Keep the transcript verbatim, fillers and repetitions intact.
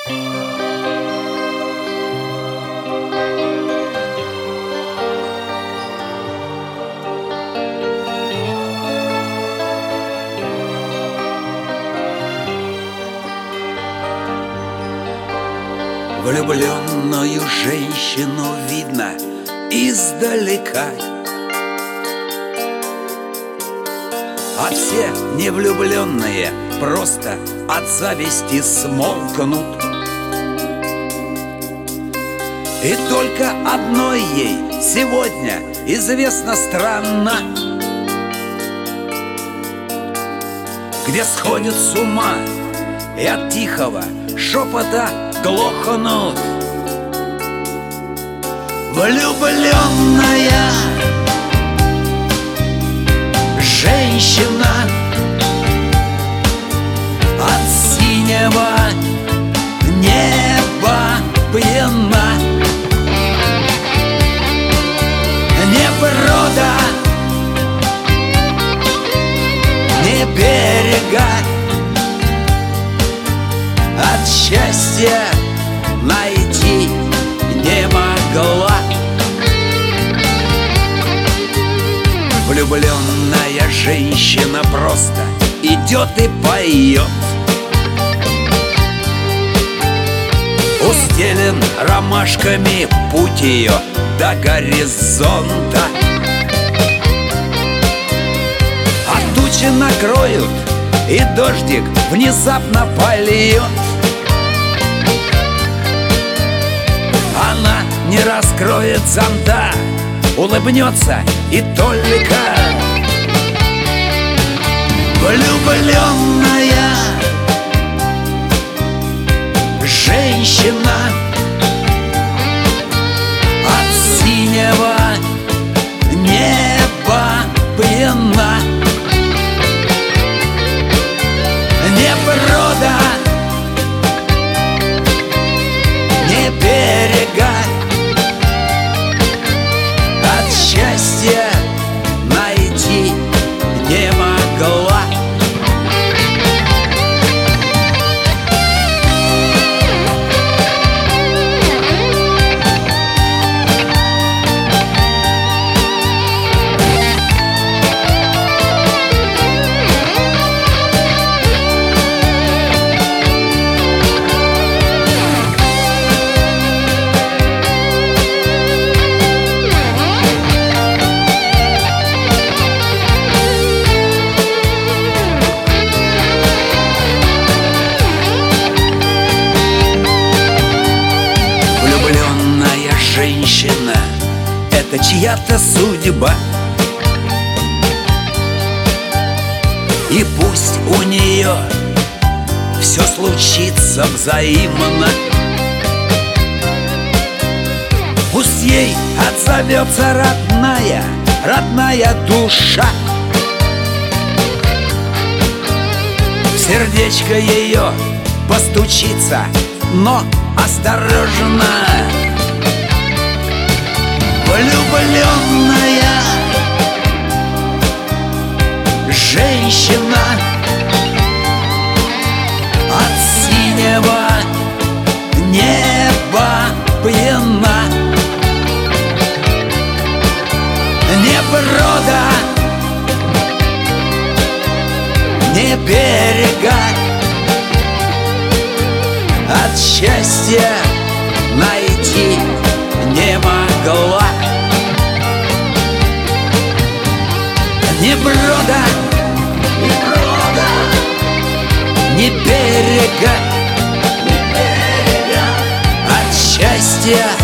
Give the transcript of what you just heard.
Влюбленную женщину видно издалека, а все невлюбленные просто от зависти смолкнут. И только одной ей сегодня известна страна, где сходят с ума и от тихого шепота глохнут. Влюбленная женщина от синего неба пьяна, ни брода, ни берега от счастья найти не могла. Влюбленная женщина просто идет и поет. Устелен ромашками путь ее до горизонта, а тучи накроют, и дождик внезапно польет. Она не раскроет зонта, улыбнется и только. Влюбленная женщина от синего неба пьяна, ни брода, ни берега от счастья найти не могла. Женщина — это чья-то судьба, и пусть у нее все случится взаимно, пусть ей отзовется родная, родная душа. В сердечко ее постучится, но осторожно. Влюбленная женщина от синего неба пьяна, ни брода, ни берега от счастья найти не могла. Ни брода, ни брода, ни берега, ни берега от счастья